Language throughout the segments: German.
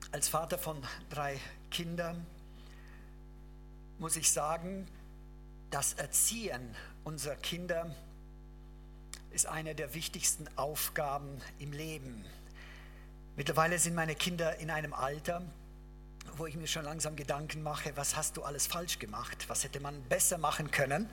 Als Vater von 3 Kindern muss ich sagen, das Erziehen unserer Kinder ist eine der wichtigsten Aufgaben im Leben. Mittlerweile sind meine Kinder in einem Alter, wo ich mir schon langsam Gedanken mache, was hast du alles falsch gemacht, was hätte man besser machen können.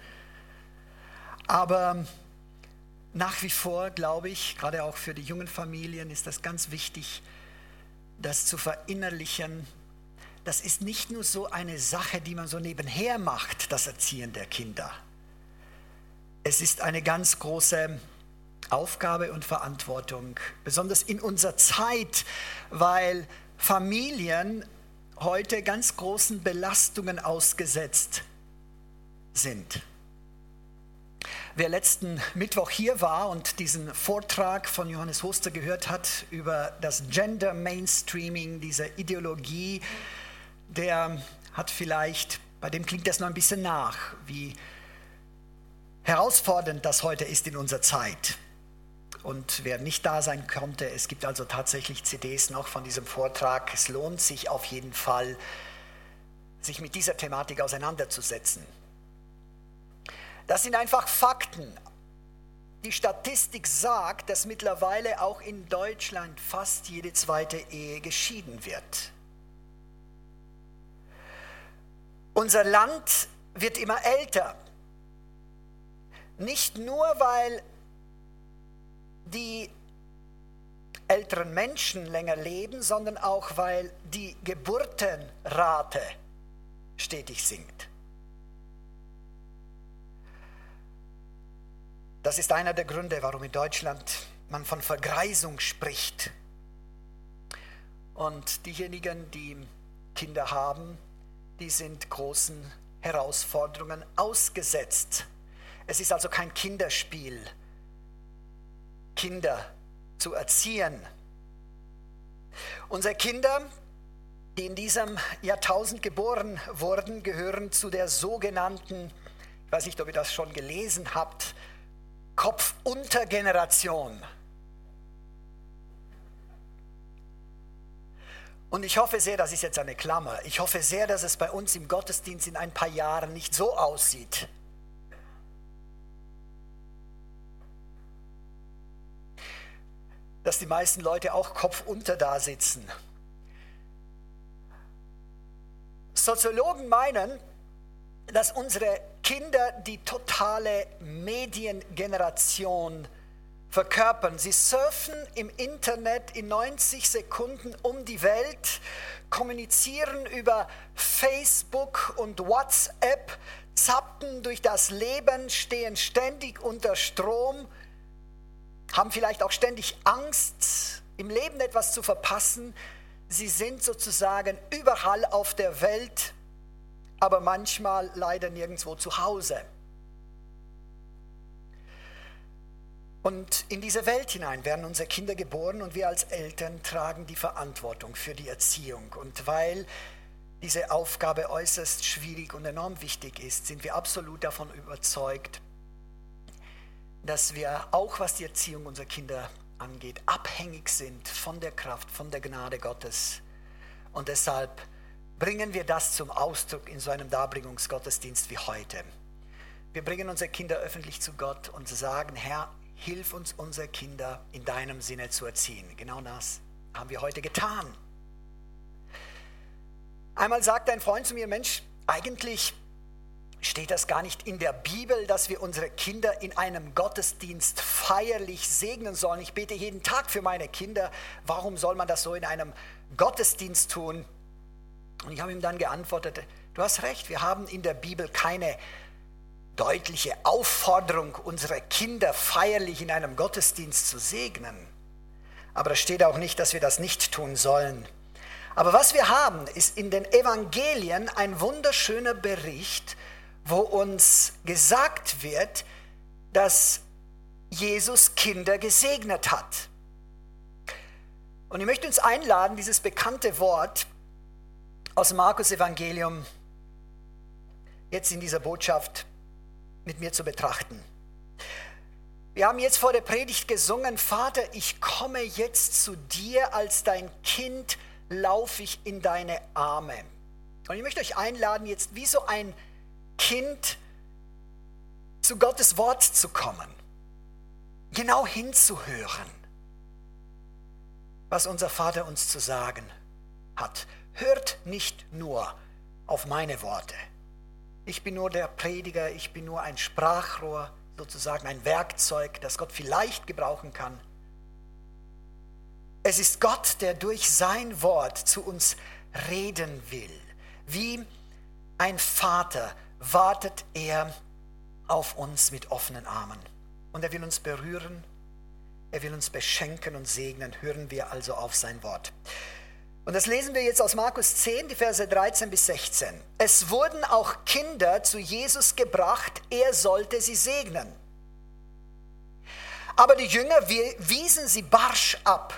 Aber nach wie vor glaube ich, gerade auch für die jungen Familien ist das ganz wichtig, das zu verinnerlichen. Das ist nicht nur so eine Sache, die man so nebenher macht, das Erziehen der Kinder. Es ist eine ganz große Aufgabe und Verantwortung, besonders in unserer Zeit, weil Familien heute ganz großen Belastungen ausgesetzt sind. Wer letzten Mittwoch hier war und diesen Vortrag von Johannes Hoster gehört hat über das Gender Mainstreaming, diese Ideologie, der hat vielleicht, bei dem klingt das noch ein bisschen nach, wie herausfordernd das heute ist in unserer Zeit. Und wer nicht da sein konnte, es gibt also tatsächlich CDs noch von diesem Vortrag. Es lohnt sich auf jeden Fall, sich mit dieser Thematik auseinanderzusetzen. Das sind einfach Fakten. Die Statistik sagt, dass mittlerweile auch in Deutschland fast jede zweite Ehe geschieden wird. Unser Land wird immer älter. Nicht nur, weil die älteren Menschen länger leben, sondern auch, weil die Geburtenrate stetig sinkt. Das ist einer der Gründe, warum in Deutschland man von Vergreisung spricht. Und diejenigen, die Kinder haben, die sind großen Herausforderungen ausgesetzt. Es ist also kein Kinderspiel, Kinder zu erziehen. Unsere Kinder, die in diesem Jahrtausend geboren wurden, gehören zu der sogenannten, ich weiß nicht, ob ihr das schon gelesen habt, Kopfuntergeneration. Und ich hoffe sehr, das ist jetzt eine Klammer, ich hoffe sehr, dass es bei uns im Gottesdienst in ein paar Jahren nicht so aussieht. Dass die meisten Leute auch kopfunter da sitzen. Soziologen meinen, dass unsere Kinder die totale Mediengeneration verkörpern. Sie surfen im Internet in 90 Sekunden um die Welt, kommunizieren über Facebook und WhatsApp, zappen durch das Leben, stehen ständig unter Strom, haben vielleicht auch ständig Angst, im Leben etwas zu verpassen. Sie sind sozusagen überall auf der Welt, aber manchmal leider nirgendwo zu Hause. Und in diese Welt hinein werden unsere Kinder geboren und wir als Eltern tragen die Verantwortung für die Erziehung. Und weil diese Aufgabe äußerst schwierig und enorm wichtig ist, sind wir absolut davon überzeugt, dass wir auch, was die Erziehung unserer Kinder angeht, abhängig sind von der Kraft, von der Gnade Gottes. Und deshalb bringen wir das zum Ausdruck in so einem Darbringungsgottesdienst wie heute. Wir bringen unsere Kinder öffentlich zu Gott und sagen, Herr, hilf uns, unsere Kinder in deinem Sinne zu erziehen. Genau das haben wir heute getan. Einmal sagte ein Freund zu mir, Mensch, eigentlich steht das gar nicht in der Bibel, dass wir unsere Kinder in einem Gottesdienst feierlich segnen sollen. Ich bete jeden Tag für meine Kinder. Warum soll man das so in einem Gottesdienst tun? Und ich habe ihm dann geantwortet, du hast recht, wir haben in der Bibel keine deutliche Aufforderung, unsere Kinder feierlich in einem Gottesdienst zu segnen. Aber es steht auch nicht, dass wir das nicht tun sollen. Aber was wir haben, ist in den Evangelien ein wunderschöner Bericht, wo uns gesagt wird, dass Jesus Kinder gesegnet hat. Und ich möchte uns einladen, dieses bekannte Wort aus dem Markus-Evangelium jetzt in dieser Botschaft mit mir zu betrachten. Wir haben jetzt vor der Predigt gesungen, Vater, ich komme jetzt zu dir als dein Kind, laufe ich in deine Arme. Und ich möchte euch einladen, jetzt wie so ein Kind zu Gottes Wort zu kommen, genau hinzuhören, was unser Vater uns zu sagen hat. Hört nicht nur auf meine Worte. Ich bin nur der Prediger, ich bin nur ein Sprachrohr, sozusagen ein Werkzeug, das Gott vielleicht gebrauchen kann. Es ist Gott, der durch sein Wort zu uns reden will. Wie ein Vater wartet er auf uns mit offenen Armen. Und er will uns berühren, er will uns beschenken und segnen. Hören wir also auf sein Wort. Und das lesen wir jetzt aus Markus 10, die Verse 13 bis 16. Es wurden auch Kinder zu Jesus gebracht, er sollte sie segnen. Aber die Jünger wiesen sie barsch ab.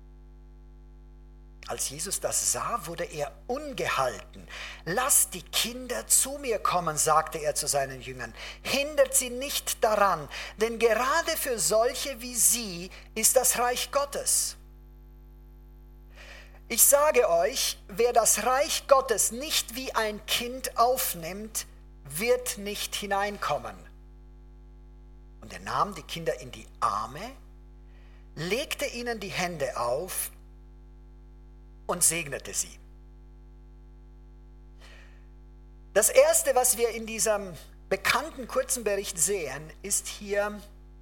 Als Jesus das sah, wurde er ungehalten. Lasst die Kinder zu mir kommen, sagte er zu seinen Jüngern. Hindert sie nicht daran, denn gerade für solche wie sie ist das Reich Gottes. Ich sage euch, wer das Reich Gottes nicht wie ein Kind aufnimmt, wird nicht hineinkommen. Und er nahm die Kinder in die Arme, legte ihnen die Hände auf und segnete sie. Das Erste, was wir in diesem bekannten kurzen Bericht sehen, ist hier,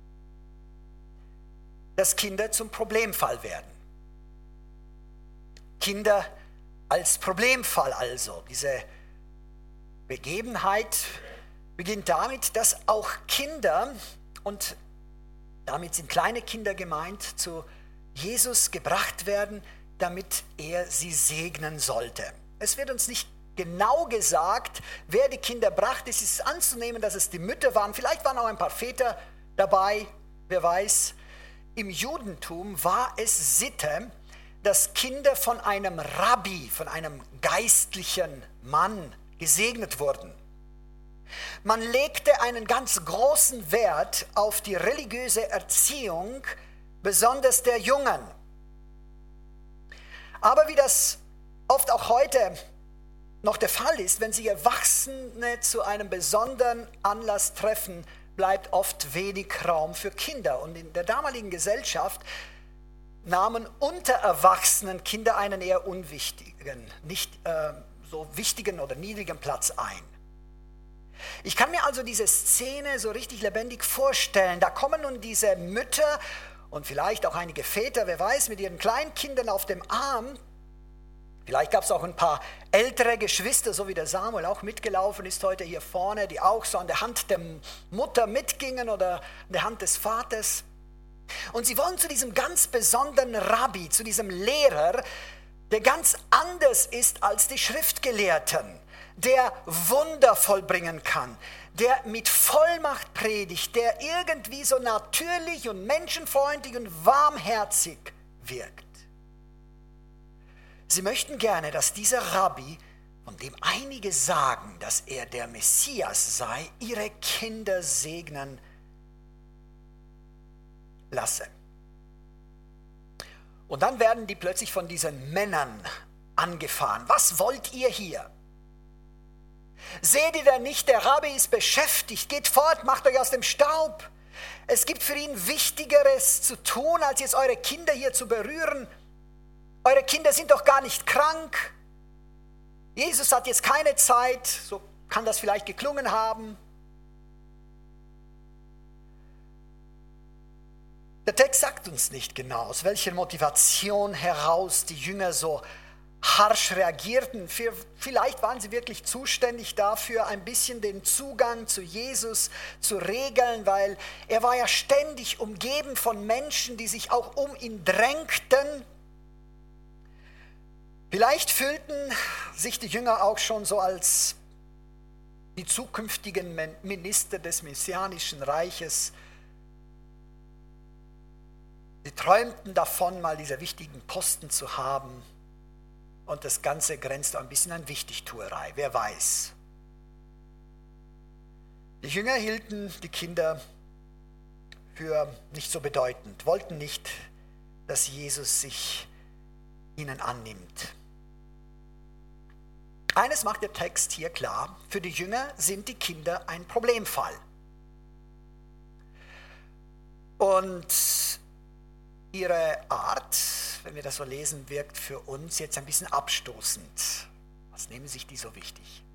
dass Kinder zum Problemfall werden. Kinder als Problemfall also. Diese Begebenheit beginnt damit, dass auch Kinder, und damit sind kleine Kinder gemeint, zu Jesus gebracht werden, damit er sie segnen sollte. Es wird uns nicht genau gesagt, wer die Kinder brachte. Es ist anzunehmen, dass es die Mütter waren. Vielleicht waren auch ein paar Väter dabei, wer weiß. Im Judentum war es Sitte, dass Kinder von einem Rabbi, von einem geistlichen Mann gesegnet wurden. Man legte einen ganz großen Wert auf die religiöse Erziehung, besonders der Jungen. Aber wie das oft auch heute noch der Fall ist, wenn sich Erwachsene zu einem besonderen Anlass treffen, bleibt oft wenig Raum für Kinder. Und in der damaligen Gesellschaft nahmen unter Erwachsenen Kinder einen eher unwichtigen, nicht so wichtigen oder niedrigen Platz ein. Ich kann mir also diese Szene so richtig lebendig vorstellen. Da kommen nun diese Mütter und vielleicht auch einige Väter, wer weiß, mit ihren Kleinkindern auf dem Arm. Vielleicht gab es auch ein paar ältere Geschwister, so wie der Samuel auch mitgelaufen ist heute hier vorne, die auch so an der Hand der Mutter mitgingen oder an der Hand des Vaters. Und sie wollen zu diesem ganz besonderen Rabbi, zu diesem Lehrer, der ganz anders ist als die Schriftgelehrten, der Wunder vollbringen kann, der mit Vollmacht predigt, der irgendwie so natürlich und menschenfreundlich und warmherzig wirkt. Sie möchten gerne, dass dieser Rabbi, von dem einige sagen, dass er der Messias sei, ihre Kinder segnen lasse. Und dann werden die plötzlich von diesen Männern angefahren. Was wollt ihr hier? Seht ihr denn nicht, der Rabbi ist beschäftigt, geht fort, macht euch aus dem Staub. Es gibt für ihn Wichtigeres zu tun, als jetzt eure Kinder hier zu berühren. Eure Kinder sind doch gar nicht krank. Jesus hat jetzt keine Zeit, so kann das vielleicht geklungen haben. Der Text sagt uns nicht genau, aus welcher Motivation heraus die Jünger so harsch reagierten. Vielleicht waren sie wirklich zuständig dafür, ein bisschen den Zugang zu Jesus zu regeln, weil er war ja ständig umgeben von Menschen, die sich auch um ihn drängten. Vielleicht fühlten sich die Jünger auch schon so als die zukünftigen Minister des Messianischen Reiches. Sie träumten davon, mal diese wichtigen Posten zu haben. Und das Ganze grenzt ein bisschen an Wichtigtuerei, wer weiß. Die Jünger hielten die Kinder für nicht so bedeutend, wollten nicht, dass Jesus sich ihnen annimmt. Eines macht der Text hier klar: Für die Jünger sind die Kinder ein Problemfall. Und ihre Art, wenn wir das so lesen, wirkt für uns jetzt ein bisschen abstoßend. Was nehmen sich die so wichtig?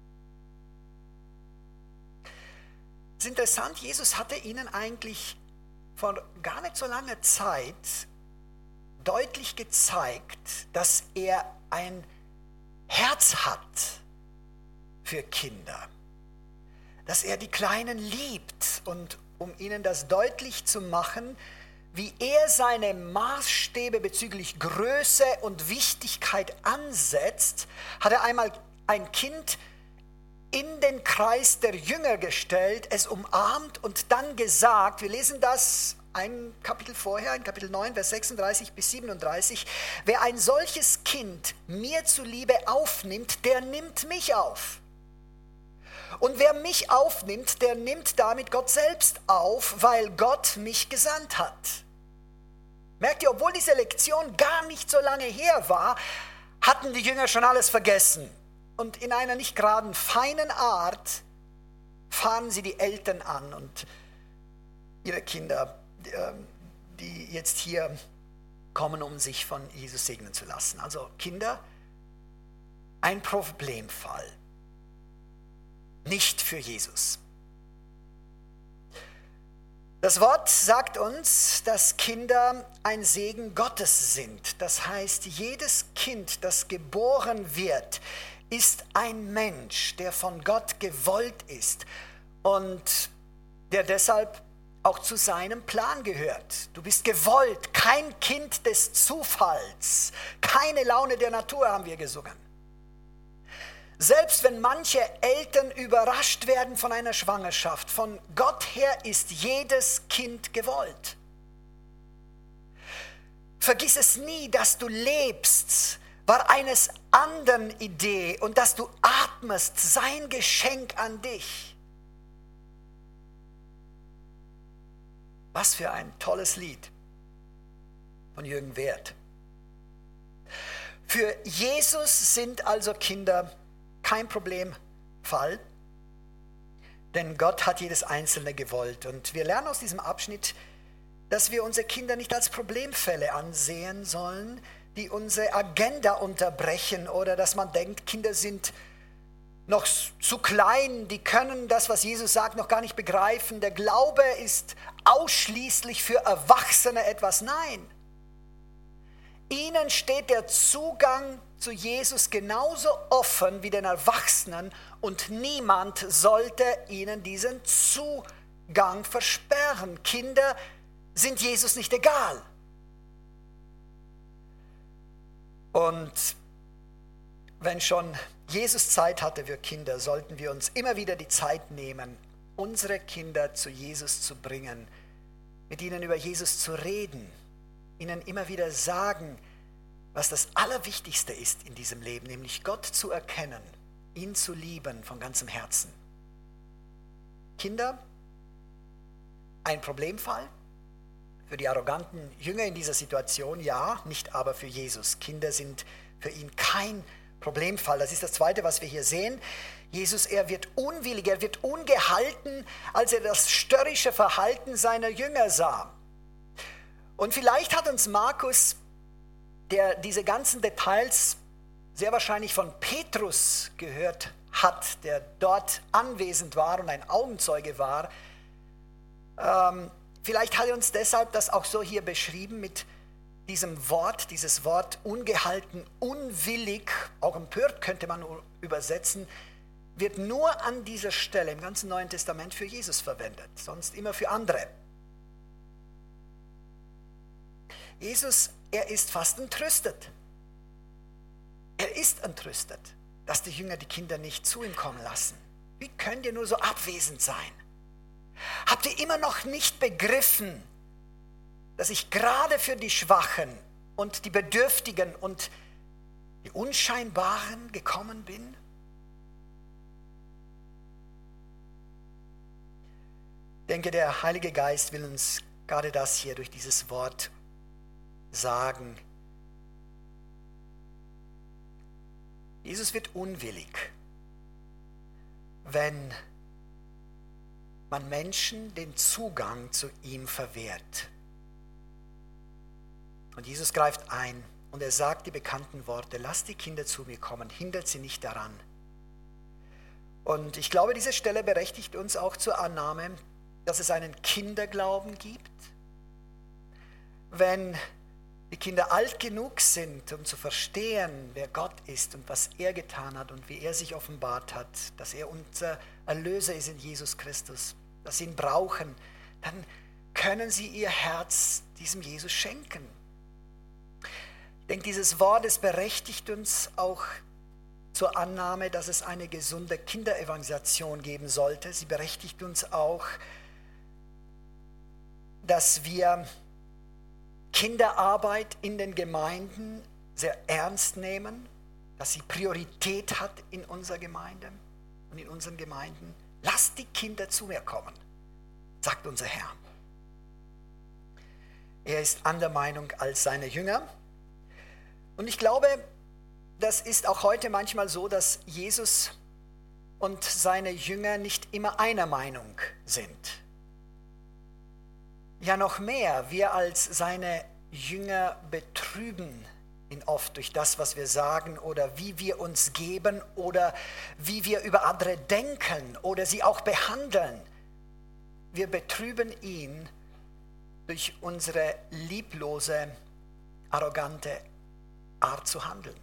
Es ist interessant, Jesus hatte ihnen eigentlich vor gar nicht so langer Zeit deutlich gezeigt, dass er ein Herz hat für Kinder, dass er die Kleinen liebt, und um ihnen das deutlich zu machen, wie er seine Maßstäbe bezüglich Größe und Wichtigkeit ansetzt, hat er einmal ein Kind in den Kreis der Jünger gestellt, es umarmt und dann gesagt, wir lesen das ein Kapitel vorher, in Kapitel 9, Vers 36 bis 37, wer ein solches Kind mir zuliebe aufnimmt, der nimmt mich auf. Und wer mich aufnimmt, der nimmt damit Gott selbst auf, weil Gott mich gesandt hat. Merkt ihr, obwohl diese Lektion gar nicht so lange her war, hatten die Jünger schon alles vergessen. Und in einer nicht geraden, feinen Art fahren sie die Eltern an und ihre Kinder, die jetzt hier kommen, um sich von Jesus segnen zu lassen. Also Kinder, ein Problemfall. Nicht für Jesus. Das Wort sagt uns, dass Kinder ein Segen Gottes sind. Das heißt, jedes Kind, das geboren wird, ist ein Mensch, der von Gott gewollt ist und der deshalb auch zu seinem Plan gehört. Du bist gewollt, kein Kind des Zufalls, keine Laune der Natur, haben wir gesungen. Selbst wenn manche Eltern überrascht werden von einer Schwangerschaft, von Gott her ist jedes Kind gewollt. Vergiss es nie, dass du lebst, war eines anderen Idee, und dass du atmest, sein Geschenk an dich. Was für ein tolles Lied von Jürgen Werth. Für Jesus sind also Kinder kein Problemfall, denn Gott hat jedes Einzelne gewollt. Und wir lernen aus diesem Abschnitt, dass wir unsere Kinder nicht als Problemfälle ansehen sollen, die unsere Agenda unterbrechen, oder dass man denkt, Kinder sind noch zu klein, die können das, was Jesus sagt, noch gar nicht begreifen. Der Glaube ist ausschließlich für Erwachsene etwas. Nein. Ihnen steht der Zugang zu Jesus genauso offen wie den Erwachsenen, und niemand sollte ihnen diesen Zugang versperren. Kinder sind Jesus nicht egal. Und wenn schon Jesus Zeit hatte für Kinder, sollten wir uns immer wieder die Zeit nehmen, unsere Kinder zu Jesus zu bringen, mit ihnen über Jesus zu reden, ihnen immer wieder sagen, was das Allerwichtigste ist in diesem Leben, nämlich Gott zu erkennen, ihn zu lieben von ganzem Herzen. Kinder, ein Problemfall für die arroganten Jünger in dieser Situation, ja, nicht aber für Jesus. Kinder sind für ihn kein Problemfall. Das ist das Zweite, was wir hier sehen. Jesus, er wird unwillig, er wird ungehalten, als er das störrische Verhalten seiner Jünger sah. Und vielleicht hat uns Markus, der diese ganzen Details sehr wahrscheinlich von Petrus gehört hat, der dort anwesend war und ein Augenzeuge war, vielleicht hat er uns deshalb das auch so hier beschrieben mit diesem Wort, dieses Wort ungehalten, unwillig, auch empört könnte man übersetzen, wird nur an dieser Stelle im ganzen Neuen Testament für Jesus verwendet, sonst immer für andere. Jesus, er ist fast entrüstet. Er ist entrüstet, dass die Jünger die Kinder nicht zu ihm kommen lassen. Wie könnt ihr nur so abwesend sein? Habt ihr immer noch nicht begriffen, dass ich gerade für die Schwachen und die Bedürftigen und die Unscheinbaren gekommen bin? Ich denke, der Heilige Geist will uns gerade das hier durch dieses Wort sagen. Jesus wird unwillig, wenn man Menschen den Zugang zu ihm verwehrt. Und Jesus greift ein und er sagt die bekannten Worte: Lasst die Kinder zu mir kommen, hindert sie nicht daran. Und ich glaube, diese Stelle berechtigt uns auch zur Annahme, dass es einen Kinderglauben gibt. Wenn die Kinder alt genug sind, um zu verstehen, wer Gott ist und was er getan hat und wie er sich offenbart hat, dass er unser Erlöser ist in Jesus Christus, dass sie ihn brauchen, dann können sie ihr Herz diesem Jesus schenken. Ich denke, dieses Wort, es berechtigt uns auch zur Annahme, dass es eine gesunde Kinderevangelisation geben sollte. Sie berechtigt uns auch, dass wir Kinderarbeit in den Gemeinden sehr ernst nehmen, dass sie Priorität hat in unserer Gemeinde und in unseren Gemeinden. Lasst die Kinder zu mir kommen, sagt unser Herr. Er ist anderer Meinung als seine Jünger. Und ich glaube, das ist auch heute manchmal so, dass Jesus und seine Jünger nicht immer einer Meinung sind. Ja, noch mehr, wir als seine Jünger betrüben ihn oft durch das, was wir sagen oder wie wir uns geben oder wie wir über andere denken oder sie auch behandeln. Wir betrüben ihn durch unsere lieblose, arrogante Art zu handeln.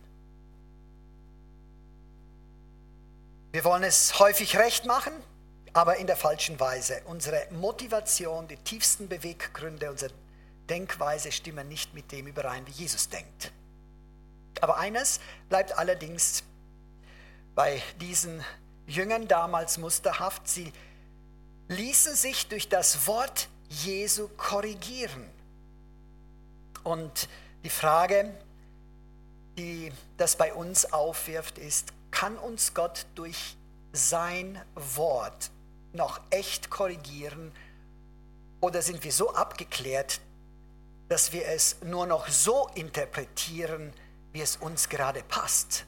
Wir wollen es häufig recht machen, aber in der falschen Weise. Unsere Motivation, die tiefsten Beweggründe, unsere Denkweise stimmen nicht mit dem überein, wie Jesus denkt. Aber eines bleibt allerdings bei diesen Jüngern damals musterhaft: Sie ließen sich durch das Wort Jesu korrigieren. Und die Frage, die das bei uns aufwirft, ist: Kann uns Gott durch sein Wort noch echt korrigieren, oder sind wir so abgeklärt, dass wir es nur noch so interpretieren, wie es uns gerade passt?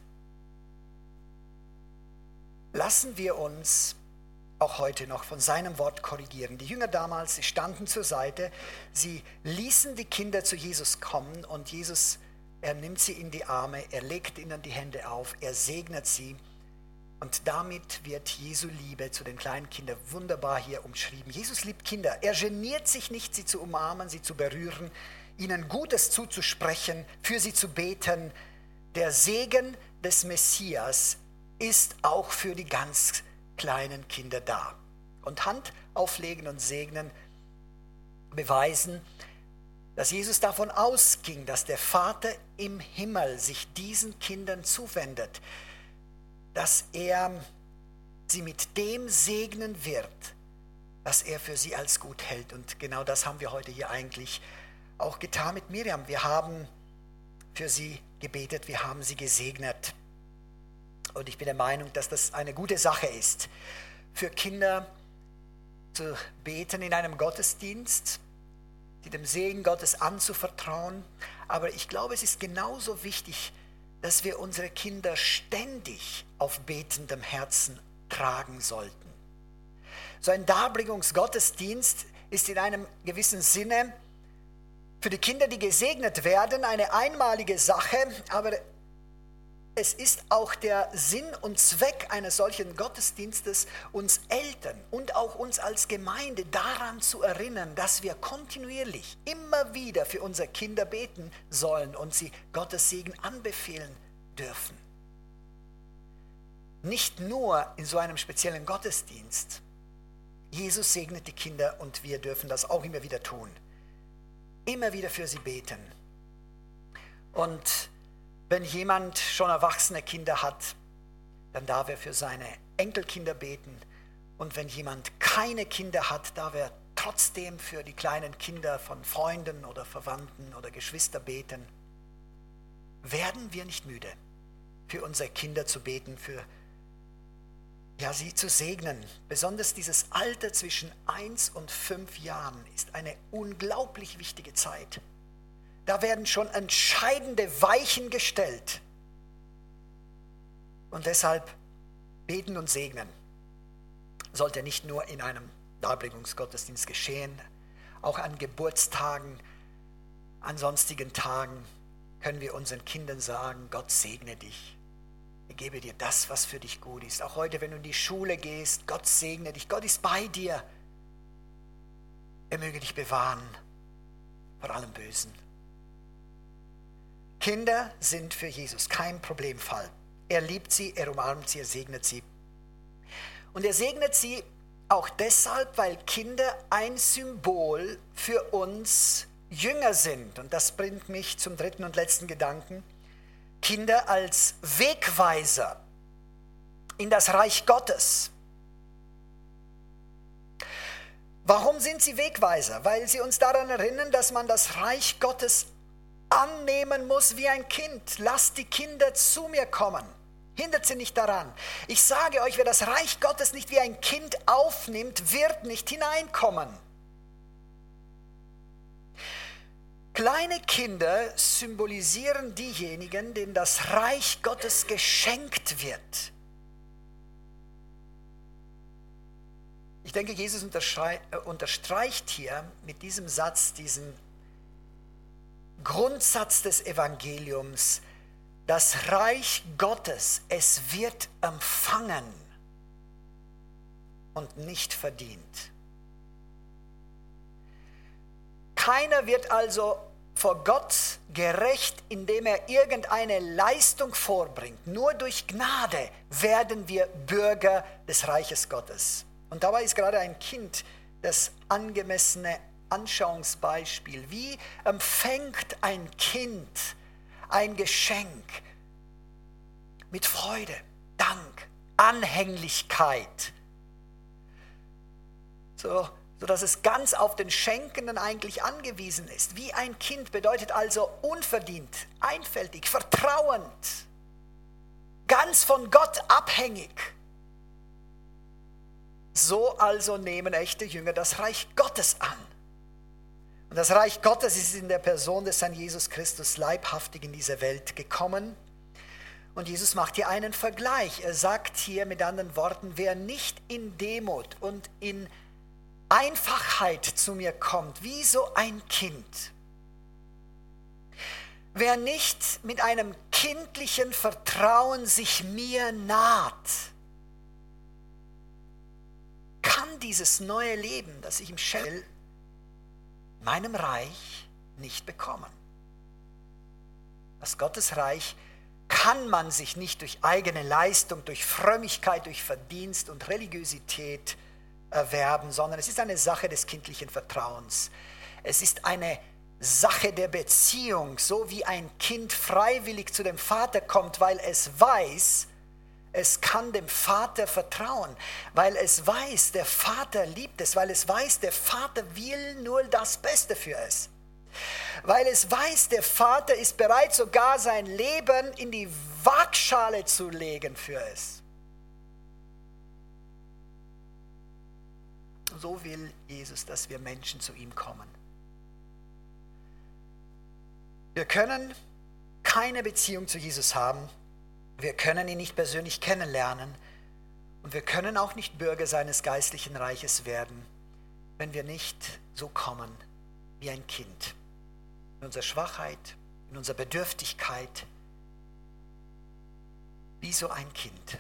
Lassen wir uns auch heute noch von seinem Wort korrigieren. Die Jünger damals, sie standen zur Seite, sie ließen die Kinder zu Jesus kommen und Jesus, er nimmt sie in die Arme, er legt ihnen die Hände auf, er segnet sie. Und damit wird Jesu Liebe zu den kleinen Kindern wunderbar hier umschrieben. Jesus liebt Kinder. Er geniert sich nicht, sie zu umarmen, sie zu berühren, ihnen Gutes zuzusprechen, für sie zu beten. Der Segen des Messias ist auch für die ganz kleinen Kinder da. Und Hand auflegen und segnen beweisen, dass Jesus davon ausging, dass der Vater im Himmel sich diesen Kindern zuwendet, dass er sie mit dem segnen wird, was er für sie als gut hält. Und genau das haben wir heute hier eigentlich auch getan mit Miriam. Wir haben für sie gebetet, wir haben sie gesegnet. Und ich bin der Meinung, dass das eine gute Sache ist, für Kinder zu beten in einem Gottesdienst, sie dem Segen Gottes anzuvertrauen. Aber ich glaube, es ist genauso wichtig, dass wir unsere Kinder ständig auf betendem Herzen tragen sollten. So ein Darbringungsgottesdienst ist in einem gewissen Sinne für die Kinder, die gesegnet werden, eine einmalige Sache, aber es ist auch der Sinn und Zweck eines solchen Gottesdienstes, uns Eltern und auch uns als Gemeinde daran zu erinnern, dass wir kontinuierlich immer wieder für unsere Kinder beten sollen und sie Gottes Segen anbefehlen dürfen. Nicht nur in so einem speziellen Gottesdienst. Jesus segnet die Kinder und wir dürfen das auch immer wieder tun. Immer wieder für sie beten. Und wenn jemand schon erwachsene Kinder hat, dann darf er für seine Enkelkinder beten. Und wenn jemand keine Kinder hat, darf er trotzdem für die kleinen Kinder von Freunden oder Verwandten oder Geschwister beten. Werden wir nicht müde, für unsere Kinder zu beten, sie zu segnen. Besonders dieses Alter zwischen 1 und 5 Jahren ist eine unglaublich wichtige Zeit. Da werden schon entscheidende Weichen gestellt. Und deshalb beten und segnen sollte nicht nur in einem Darbringungsgottesdienst geschehen, auch an Geburtstagen, an sonstigen Tagen können wir unseren Kindern sagen, Gott segne dich. Ich gebe dir das, was für dich gut ist. Auch heute, wenn du in die Schule gehst, Gott segne dich. Gott ist bei dir. Er möge dich bewahren vor allem Bösen. Kinder sind für Jesus kein Problemfall. Er liebt sie, er umarmt sie, er segnet sie. Und er segnet sie auch deshalb, weil Kinder ein Symbol für uns Jünger sind. Und das bringt mich zum dritten und letzten Gedanken. Kinder als Wegweiser in das Reich Gottes. Warum sind sie Wegweiser? Weil sie uns daran erinnern, dass man das Reich Gottes annehmen muss wie ein Kind. Lasst die Kinder zu mir kommen. Hindert sie nicht daran. Ich sage euch, wer das Reich Gottes nicht wie ein Kind aufnimmt, wird nicht hineinkommen. Kleine Kinder symbolisieren diejenigen, denen das Reich Gottes geschenkt wird. Ich denke, Jesus unterstreicht hier mit diesem Satz, diesen Grundsatz des Evangeliums, das Reich Gottes, es wird empfangen und nicht verdient. Keiner wird also vor Gott gerecht, indem er irgendeine Leistung vorbringt. Nur durch Gnade werden wir Bürger des Reiches Gottes. Und dabei ist gerade ein Kind das angemessene Anschauungsbeispiel. Wie empfängt ein Kind ein Geschenk? Mit Freude, Dank, Anhänglichkeit. Sodass es ganz auf den Schenkenden eigentlich angewiesen ist. Wie ein Kind bedeutet also unverdient, einfältig, vertrauend, ganz von Gott abhängig. So also nehmen echte Jünger das Reich Gottes an. Und das Reich Gottes ist in der Person des Herrn Jesus Christus leibhaftig in diese Welt gekommen. Und Jesus macht hier einen Vergleich. Er sagt hier mit anderen Worten, wer nicht in Demut und in Einfachheit zu mir kommt, wie so ein Kind. Wer nicht mit einem kindlichen Vertrauen sich mir naht, kann dieses neue Leben, das ich im Schell, meinem Reich nicht bekommen. Das Gottesreich kann man sich nicht durch eigene Leistung, durch Frömmigkeit, durch Verdienst und Religiosität erwerben, sondern es ist eine Sache des kindlichen Vertrauens. Es ist eine Sache der Beziehung, so wie ein Kind freiwillig zu dem Vater kommt, weil es weiß, es kann dem Vater vertrauen, weil es weiß, der Vater liebt es, weil es weiß, der Vater will nur das Beste für es. Weil es weiß, der Vater ist bereit, sogar sein Leben in die Waagschale zu legen für es. So will Jesus, dass wir Menschen zu ihm kommen. Wir können keine Beziehung zu Jesus haben. Wir können ihn nicht persönlich kennenlernen. Und wir können auch nicht Bürger seines geistlichen Reiches werden, wenn wir nicht so kommen wie ein Kind. In unserer Schwachheit, in unserer Bedürftigkeit, wie so ein Kind,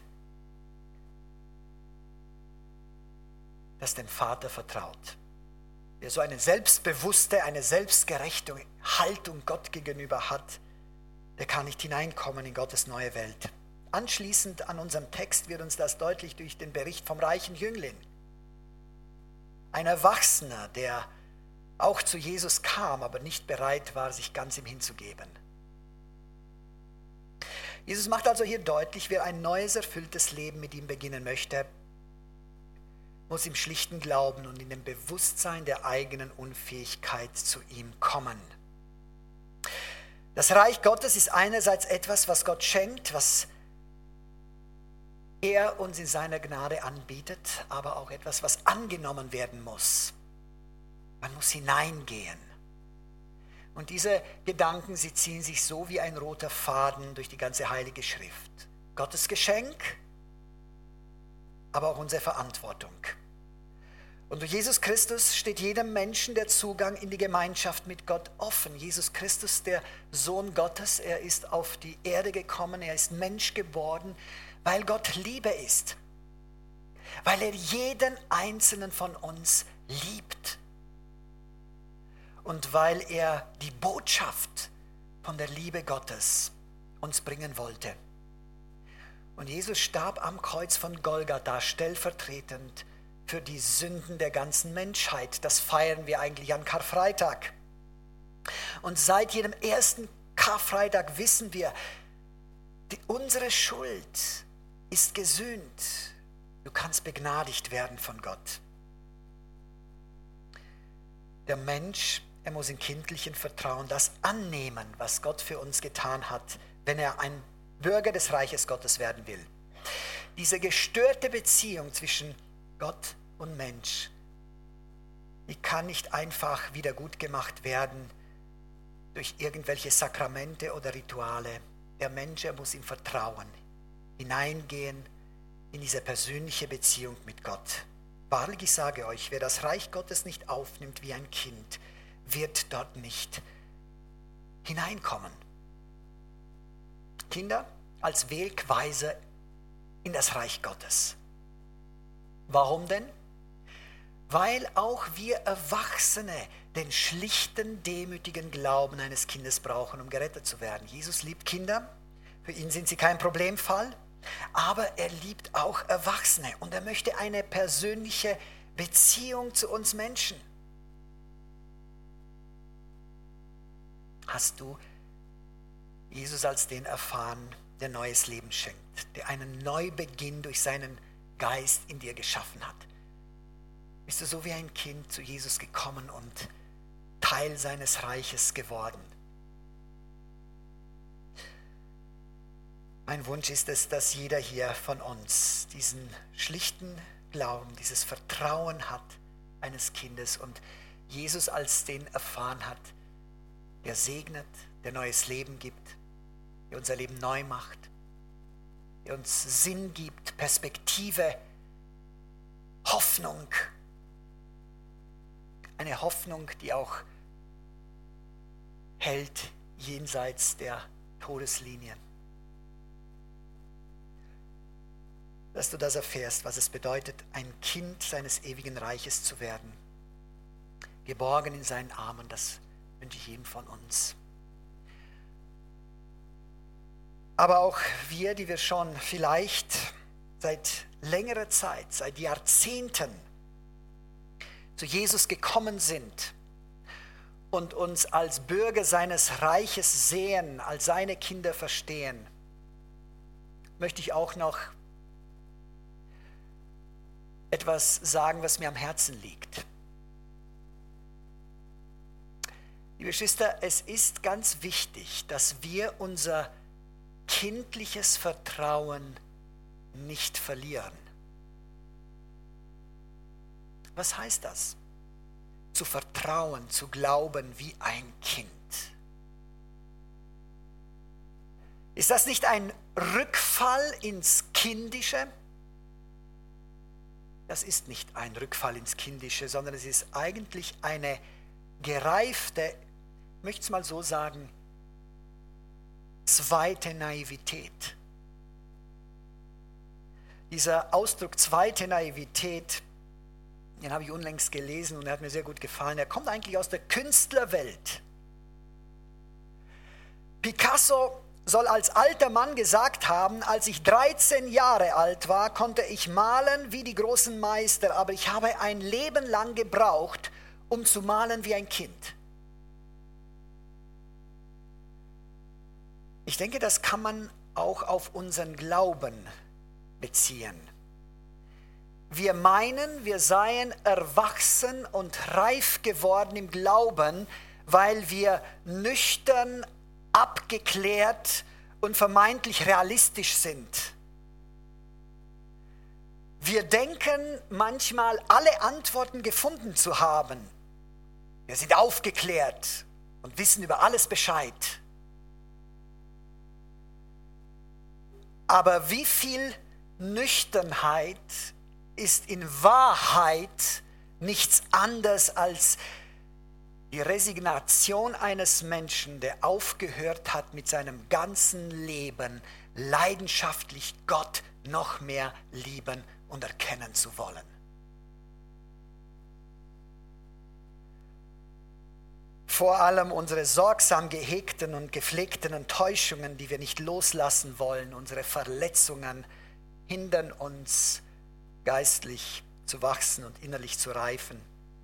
das dem Vater vertraut. Wer so eine selbstbewusste, eine selbstgerechte Haltung Gott gegenüber hat, der kann nicht hineinkommen in Gottes neue Welt. Anschließend an unserem Text wird uns das deutlich durch den Bericht vom reichen Jüngling. Ein Erwachsener, der auch zu Jesus kam, aber nicht bereit war, sich ganz ihm hinzugeben. Jesus macht also hier deutlich, wer ein neues, erfülltes Leben mit ihm beginnen möchte, muss im schlichten Glauben und in dem Bewusstsein der eigenen Unfähigkeit zu ihm kommen. Das Reich Gottes ist einerseits etwas, was Gott schenkt, was er uns in seiner Gnade anbietet, aber auch etwas, was angenommen werden muss. Man muss hineingehen. Und diese Gedanken, sie ziehen sich so wie ein roter Faden durch die ganze Heilige Schrift. Gottes Geschenk, aber auch unsere Verantwortung. Und durch Jesus Christus steht jedem Menschen der Zugang in die Gemeinschaft mit Gott offen. Jesus Christus, der Sohn Gottes, er ist auf die Erde gekommen, er ist Mensch geworden, weil Gott Liebe ist. Weil er jeden einzelnen von uns liebt. Und weil er die Botschaft von der Liebe Gottes uns bringen wollte. Und Jesus starb am Kreuz von Golgatha stellvertretend für die Sünden der ganzen Menschheit. Das feiern wir eigentlich an Karfreitag. Und seit jedem ersten Karfreitag wissen wir, unsere Schuld ist gesühnt. Du kannst begnadigt werden von Gott. Der Mensch, er muss in kindlichem Vertrauen das annehmen, was Gott für uns getan hat, wenn er ein Bürger des Reiches Gottes werden will. Diese gestörte Beziehung zwischen Gott und Mensch, die kann nicht einfach wieder gut gemacht werden durch irgendwelche Sakramente oder Rituale. Der Mensch, er muss im Vertrauen hineingehen in diese persönliche Beziehung mit Gott. Wahrlich, ich sage euch, wer das Reich Gottes nicht aufnimmt wie ein Kind, wird dort nicht hineinkommen. Kinder als Wegweiser in das Reich Gottes. Warum denn? Weil auch wir Erwachsene den schlichten, demütigen Glauben eines Kindes brauchen, um gerettet zu werden. Jesus liebt Kinder, für ihn sind sie kein Problemfall, aber er liebt auch Erwachsene und er möchte eine persönliche Beziehung zu uns Menschen. Hast du Jesus als den erfahren, der neues Leben schenkt, der einen Neubeginn durch seinen Geist in dir geschaffen hat? Bist du so wie ein Kind zu Jesus gekommen und Teil seines Reiches geworden? Mein Wunsch ist es, dass jeder hier von uns diesen schlichten Glauben, dieses Vertrauen hat eines Kindes und Jesus als den erfahren hat, der segnet, der neues Leben gibt, der unser Leben neu macht, der uns Sinn gibt, Perspektive, Hoffnung. Eine Hoffnung, die auch hält jenseits der Todeslinie. Dass du das erfährst, was es bedeutet, ein Kind seines ewigen Reiches zu werden. Geborgen in seinen Armen, das wünsche ich jedem von uns. Aber auch wir, die wir schon vielleicht seit längerer Zeit, seit Jahrzehnten zu Jesus gekommen sind und uns als Bürger seines Reiches sehen, als seine Kinder verstehen, möchte ich auch noch etwas sagen, was mir am Herzen liegt. Liebe Geschwister, es ist ganz wichtig, dass wir unser kindliches Vertrauen nicht verlieren. Was heißt das? Zu vertrauen, zu glauben wie ein Kind. Ist das nicht ein Rückfall ins Kindische? Das ist nicht ein Rückfall ins Kindische, sondern es ist eigentlich eine gereifte, ich möchte es mal so sagen, zweite Naivität. Dieser Ausdruck zweite Naivität, den habe ich unlängst gelesen und er hat mir sehr gut gefallen. Er kommt eigentlich aus der Künstlerwelt. Picasso soll als alter Mann gesagt haben, als ich 13 Jahre alt war, konnte ich malen wie die großen Meister, aber ich habe ein Leben lang gebraucht, um zu malen wie ein Kind. Ich denke, das kann man auch auf unseren Glauben beziehen. Wir meinen, wir seien erwachsen und reif geworden im Glauben, weil wir nüchtern, abgeklärt und vermeintlich realistisch sind. Wir denken manchmal, alle Antworten gefunden zu haben. Wir sind aufgeklärt und wissen über alles Bescheid. Aber wie viel Nüchternheit ist in Wahrheit nichts anderes als die Resignation eines Menschen, der aufgehört hat, mit seinem ganzen Leben leidenschaftlich Gott noch mehr lieben und erkennen zu wollen. Vor allem unsere sorgsam gehegten und gepflegten Enttäuschungen, die wir nicht loslassen wollen, unsere Verletzungen hindern uns, geistlich zu wachsen und innerlich zu reifen.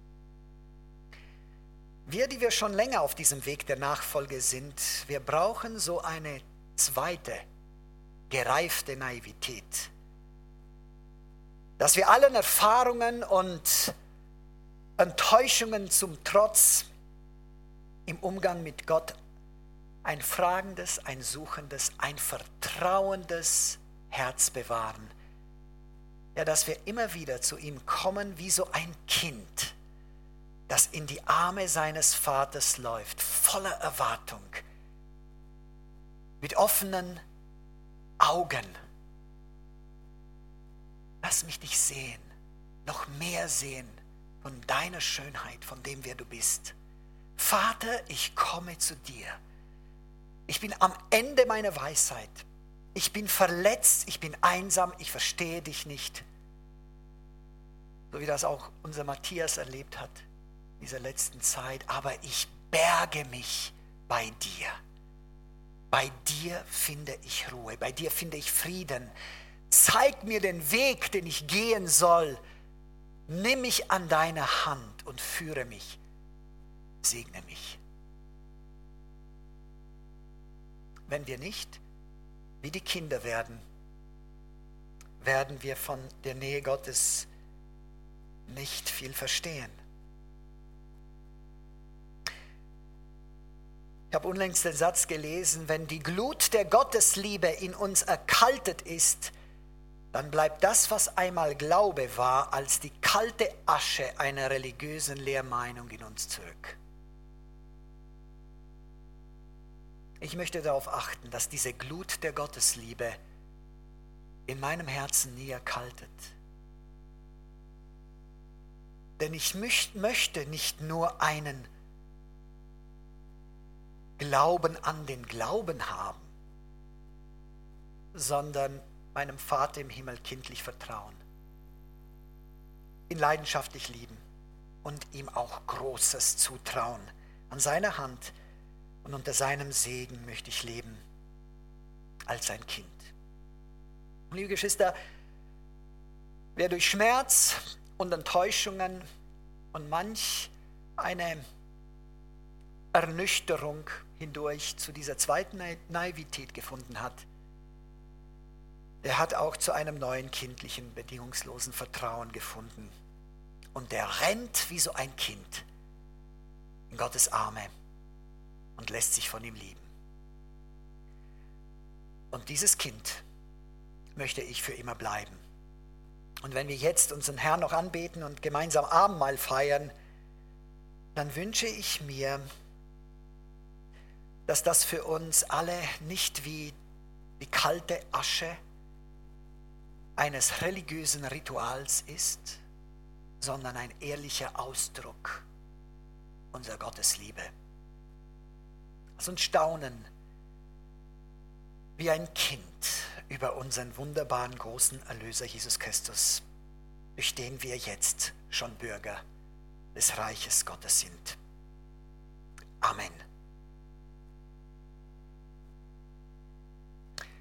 Wir, die wir schon länger auf diesem Weg der Nachfolge sind, wir brauchen so eine zweite, gereifte Naivität. Dass wir allen Erfahrungen und Enttäuschungen zum Trotz im Umgang mit Gott ein fragendes, ein suchendes, ein vertrauendes Herz bewahren. Ja, dass wir immer wieder zu ihm kommen wie so ein Kind, das in die Arme seines Vaters läuft, voller Erwartung, mit offenen Augen. Lass mich dich sehen, noch mehr sehen von deiner Schönheit, von dem, wer du bist. Vater, ich komme zu dir. Ich bin am Ende meiner Weisheit. Ich bin verletzt, ich bin einsam, ich verstehe dich nicht. So wie das auch unser Matthias erlebt hat in dieser letzten Zeit. Aber ich berge mich bei dir. Bei dir finde ich Ruhe, bei dir finde ich Frieden. Zeig mir den Weg, den ich gehen soll. Nimm mich an deine Hand und führe mich. Segne mich. Wenn wir nicht wie die Kinder werden, werden wir von der Nähe Gottes nicht viel verstehen. Ich habe unlängst den Satz gelesen, wenn die Glut der Gottesliebe in uns erkaltet ist, dann bleibt das, was einmal Glaube war, als die kalte Asche einer religiösen Lehrmeinung in uns zurück. Ich möchte darauf achten, dass diese Glut der Gottesliebe in meinem Herzen nie erkaltet. Denn ich möchte nicht nur einen Glauben an den Glauben haben, sondern meinem Vater im Himmel kindlich vertrauen, ihn leidenschaftlich lieben und ihm auch Großes zutrauen. An seiner Hand und unter seinem Segen möchte ich leben als ein Kind. Und liebe Geschwister, wer durch Schmerz und Enttäuschungen und manch eine Ernüchterung hindurch zu dieser zweiten Naivität gefunden hat, der hat auch zu einem neuen kindlichen, bedingungslosen Vertrauen gefunden. Und der rennt wie so ein Kind in Gottes Arme und lässt sich von ihm lieben. Und dieses Kind möchte ich für immer bleiben. Und wenn wir jetzt unseren Herrn noch anbeten und gemeinsam Abendmahl feiern, dann wünsche ich mir, dass das für uns alle nicht wie die kalte Asche eines religiösen Rituals ist, sondern ein ehrlicher Ausdruck unserer Gottesliebe. Lass uns staunen wie ein Kind über unseren wunderbaren großen Erlöser Jesus Christus, durch den wir jetzt schon Bürger des Reiches Gottes sind. Amen.